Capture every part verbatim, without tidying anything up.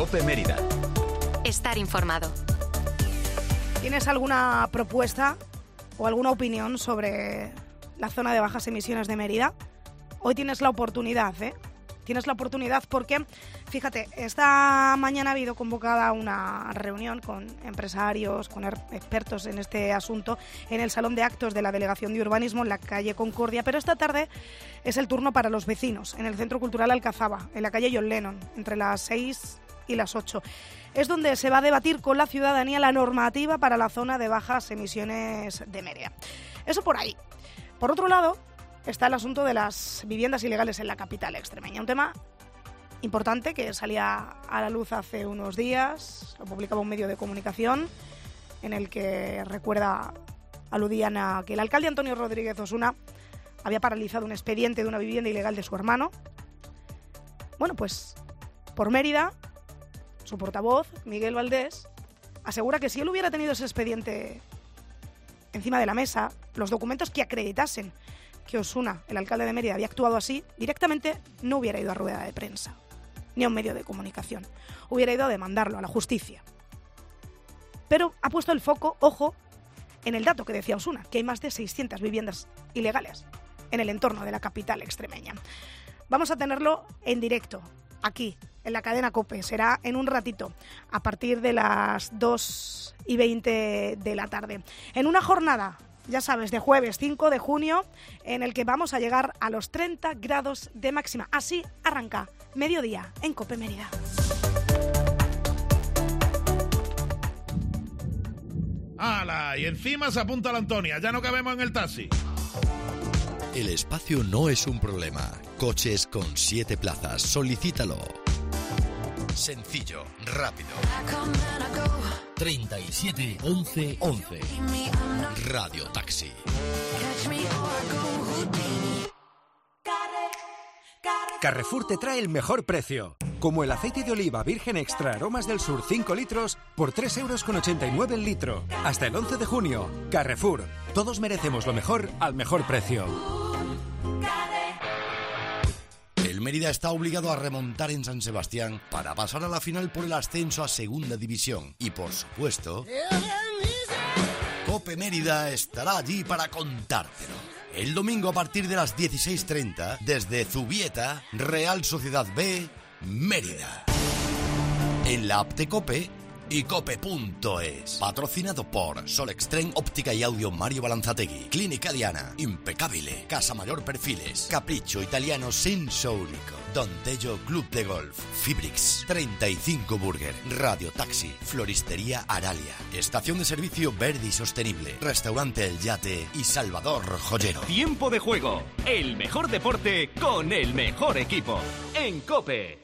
COPE Mérida. Estar informado. ¿Tienes alguna propuesta o alguna opinión sobre la zona de bajas emisiones de Mérida? Hoy tienes la oportunidad, ¿eh? Tienes la oportunidad porque, fíjate, esta mañana ha habido convocada una reunión con empresarios, con expertos en este asunto, en el Salón de Actos de la Delegación de Urbanismo, en la calle Concordia, pero esta tarde es el turno para los vecinos, en el Centro Cultural Alcazaba, en la calle John Lennon, entre las seis y las ocho. Es donde se va a debatir con la ciudadanía la normativa para la zona de bajas emisiones de Mérida. Eso por ahí. Por otro lado, está el asunto de las viviendas ilegales en la capital extremeña. Un tema importante que salía a la luz hace unos días, lo publicaba un medio de comunicación, en el que, recuerda, aludían a que el alcalde Antonio Rodríguez Osuna había paralizado un expediente de una vivienda ilegal de su hermano. Bueno, pues por Mérida, su portavoz, Miguel Valdés, asegura que si él hubiera tenido ese expediente encima de la mesa, los documentos que acreditasen que Osuna, el alcalde de Mérida, había actuado así, directamente no hubiera ido a rueda de prensa, ni a un medio de comunicación. Hubiera ido a demandarlo a la justicia. Pero ha puesto el foco, ojo, en el dato que decía Osuna, que hay más de seiscientas viviendas ilegales en el entorno de la capital extremeña. Vamos a tenerlo en directo, aquí, en la cadena COPE. Será en un ratito, a partir de las dos y veinte de la tarde. En una jornada, ya sabes, de jueves cinco de junio, en el que vamos a llegar a los treinta grados de máxima. Así arranca mediodía en COPE Mérida. ¡Hala! Y encima se apunta la Antonia, ya no cabemos en el taxi. El espacio no es un problema. Coches con siete plazas. Solicítalo. Sencillo, rápido. treinta y siete once once. Radio Taxi. Carrefour te trae el mejor precio. Como el aceite de oliva virgen extra aromas del sur cinco litros por tres euros con ochenta y nueve el litro. Hasta el once de junio. Carrefour. Todos merecemos lo mejor al mejor precio. El Mérida está obligado a remontar en San Sebastián para pasar a la final por el ascenso a Segunda División. Y por supuesto, COPE Mérida estará allí para contártelo. El domingo a partir de las dieciséis treinta, desde Zubieta, Real Sociedad B, Mérida. En la app de COPE y cope punto es. Patrocinado por Solextren Óptica y Audio Mario Balanzategui, Clínica Diana, Impecabile, Casa Mayor Perfiles, Capricho Italiano Sensorico, Don Tello Club de Golf, Fibrix, treinta y cinco Burger, Radio Taxi, Floristería Aralia, Estación de Servicio Verde y Sostenible, Restaurante El Yate y Salvador Joyero. Tiempo de juego, el mejor deporte con el mejor equipo, en COPE.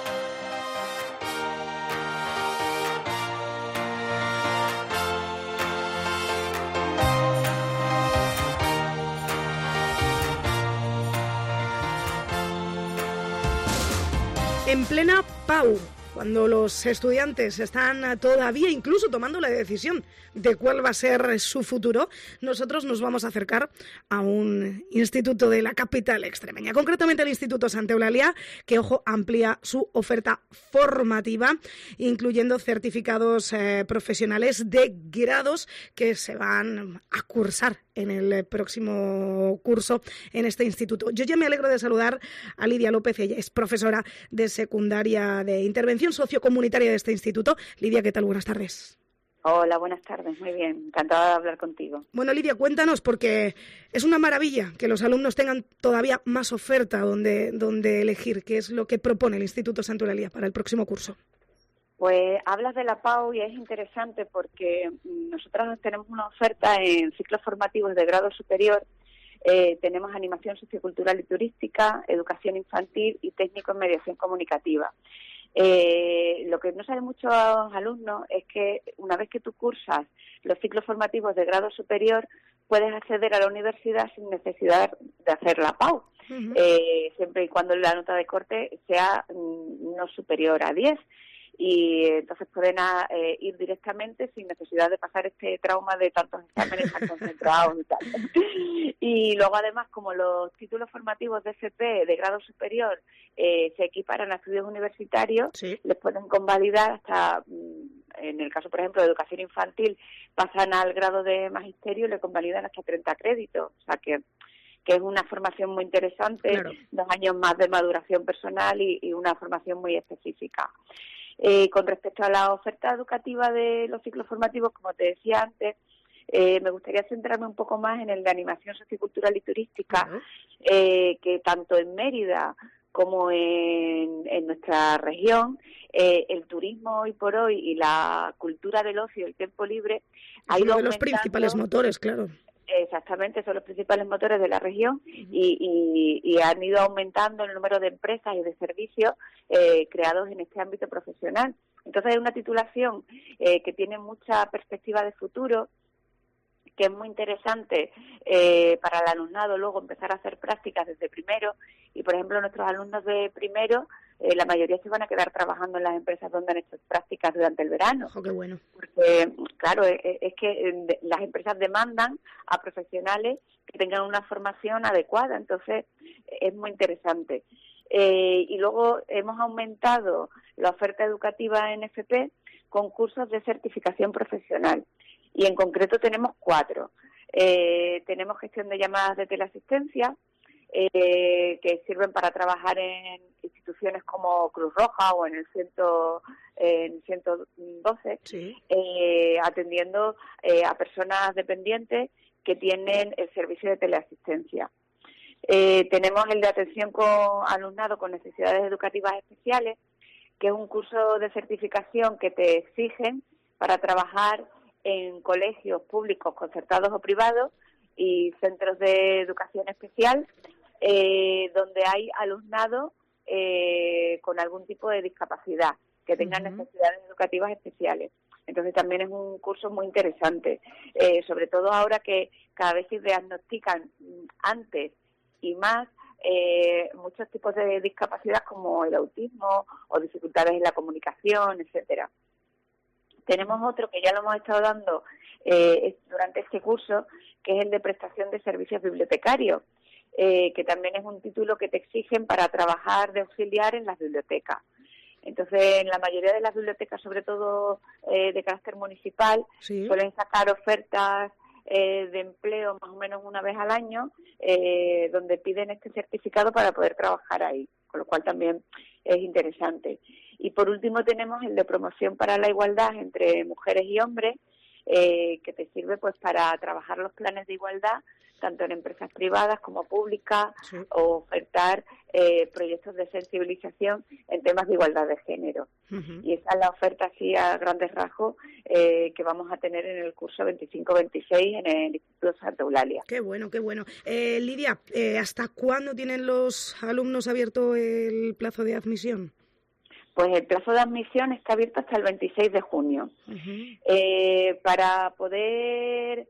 En plena P A U, cuando los estudiantes están todavía incluso tomando la decisión de cuál va a ser su futuro, nosotros nos vamos a acercar a un instituto de la capital extremeña, concretamente el Instituto Santa Eulalia, que, ojo, amplía su oferta formativa, incluyendo certificados eh, profesionales de grados que se van a cursar en el próximo curso en este instituto. Yo ya me alegro de saludar a Lidia López, ella es profesora de secundaria de intervención sociocomunitaria de este instituto. Lidia, ¿qué tal? Buenas tardes. Hola, buenas tardes, muy bien, encantada de hablar contigo. Bueno, Lidia, cuéntanos, porque es una maravilla que los alumnos tengan todavía más oferta donde, donde elegir. ¿Qué es lo que propone el Instituto Santa Eulalia para el próximo curso? Pues hablas de la P A U y es interesante porque nosotros tenemos una oferta en ciclos formativos de grado superior. Eh, tenemos animación sociocultural y turística, educación infantil y técnico en mediación comunicativa. Eh, lo que no saben muchos alumnos es que una vez que tú cursas los ciclos formativos de grado superior, puedes acceder a la universidad sin necesidad de hacer la P A U, uh-huh. eh, siempre y cuando la nota de corte sea mm, no superior a diez. y entonces pueden a, eh, ir directamente sin necesidad de pasar este trauma de tantos exámenes tan concentrados y tal. Y luego además, como los títulos formativos de F P de grado superior eh, se equiparan a estudios universitarios, sí. les pueden convalidar hasta, en el caso por ejemplo de educación infantil, pasan al grado de magisterio y le convalidan hasta treinta créditos, o sea que que es una formación muy interesante, claro. dos años más de maduración personal y, y una formación muy específica. Eh, con respecto a la oferta educativa de los ciclos formativos, como te decía antes, eh, me gustaría centrarme un poco más en el de animación sociocultural y turística, uh-huh. eh, que tanto en Mérida como en, en nuestra región, eh, el turismo hoy por hoy y la cultura del ocio y el tiempo libre ha ido aumentando. Uno de los principales motores, claro. Exactamente, son los principales motores de la región y, y, y han ido aumentando el número de empresas y de servicios eh, creados en este ámbito profesional. Entonces es una titulación eh, que tiene mucha perspectiva de futuro, que es muy interesante eh, para el alumnado luego empezar a hacer prácticas desde primero y, por ejemplo, nuestros alumnos de primero, eh, la mayoría se van a quedar trabajando en las empresas donde han hecho prácticas durante el verano. Oh, qué bueno. Porque, claro, es, es que las empresas demandan a profesionales que tengan una formación adecuada, entonces es muy interesante. Eh, y luego hemos aumentado la oferta educativa en F P con cursos de certificación profesional. Y en concreto tenemos cuatro. Eh, tenemos gestión de llamadas de teleasistencia, eh, que sirven para trabajar en instituciones como Cruz Roja o en el ciento, eh, en ciento doce, sí. eh, atendiendo eh, a personas dependientes que tienen el servicio de teleasistencia. Eh, tenemos el de atención con alumnado con necesidades educativas especiales, que es un curso de certificación que te exigen para trabajar en colegios públicos, concertados o privados y centros de educación especial, eh, donde hay alumnado eh, con algún tipo de discapacidad, que tengan uh-huh. necesidades educativas especiales. Entonces también es un curso muy interesante, eh, sobre todo ahora que cada vez se diagnostican antes y más eh, muchos tipos de discapacidad como el autismo o dificultades en la comunicación, etcétera. Tenemos otro que ya lo hemos estado dando eh, durante este curso, que es el de prestación de servicios bibliotecarios, eh, que también es un título que te exigen para trabajar de auxiliar en las bibliotecas. Entonces, en la mayoría de las bibliotecas, sobre todo eh, de carácter municipal, sí. suelen sacar ofertas eh, de empleo más o menos una vez al año, eh, donde piden este certificado para poder trabajar ahí, con lo cual también es interesante. Y por último tenemos el de promoción para la igualdad entre mujeres y hombres, eh, que te sirve pues para trabajar los planes de igualdad, tanto en empresas privadas como públicas, sí. o ofertar eh, proyectos de sensibilización en temas de igualdad de género. Uh-huh. Y esa es la oferta así a grandes rasgos eh, que vamos a tener en el curso veinticinco veintiséis en el Instituto Santa Eulalia. Qué bueno, qué bueno. Eh, Lidia, eh, ¿hasta cuándo tienen los alumnos abierto el plazo de admisión? Pues el plazo de admisión está abierto hasta el veintiséis de junio. Uh-huh. Eh, para poder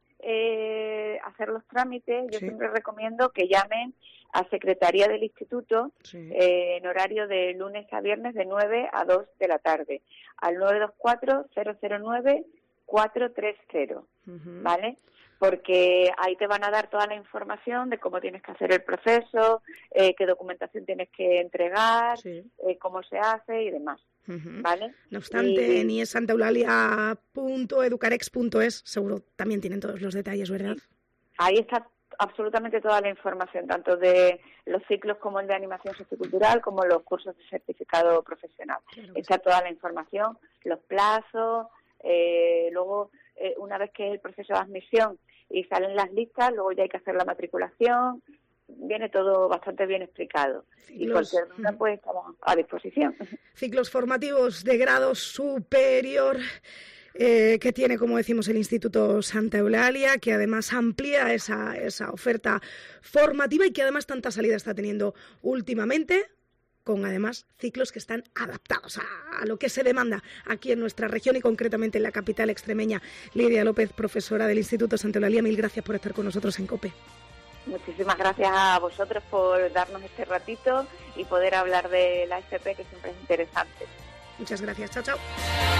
eh, hacer los trámites, yo sí. siempre recomiendo que llamen a Secretaría del Instituto sí. eh, en horario de lunes a viernes de nueve a dos de la tarde, al nueve dos cuatro, cero cero nueve, cuatro tres cero, uh-huh. ¿vale? Porque ahí te van a dar toda la información de cómo tienes que hacer el proceso, eh, qué documentación tienes que entregar, sí. eh, cómo se hace y demás, uh-huh. ¿vale? No obstante, y... ni es santa eulalia punto educarex punto es, seguro también tienen todos los detalles, ¿verdad? Ahí está absolutamente toda la información, tanto de los ciclos como el de animación sociocultural, como los cursos de certificado profesional. Claro está sí. toda la información, los plazos, eh, luego... Eh, una vez que es el proceso de admisión y salen las listas, luego ya hay que hacer la matriculación, viene todo bastante bien explicado. Ciclos, y cualquier duda, pues estamos a disposición. Ciclos formativos de grado superior eh, que tiene, como decimos, el Instituto Santa Eulalia, que además amplía esa, esa oferta formativa y que además tanta salida está teniendo últimamente, con además ciclos que están adaptados a, a lo que se demanda aquí en nuestra región y concretamente en la capital extremeña. Lidia López, profesora del Instituto Santa Eulalia, mil gracias por estar con nosotros en COPE. Muchísimas gracias a vosotros por darnos este ratito y poder hablar de la F P, que siempre es interesante. Muchas gracias. Chao, chao.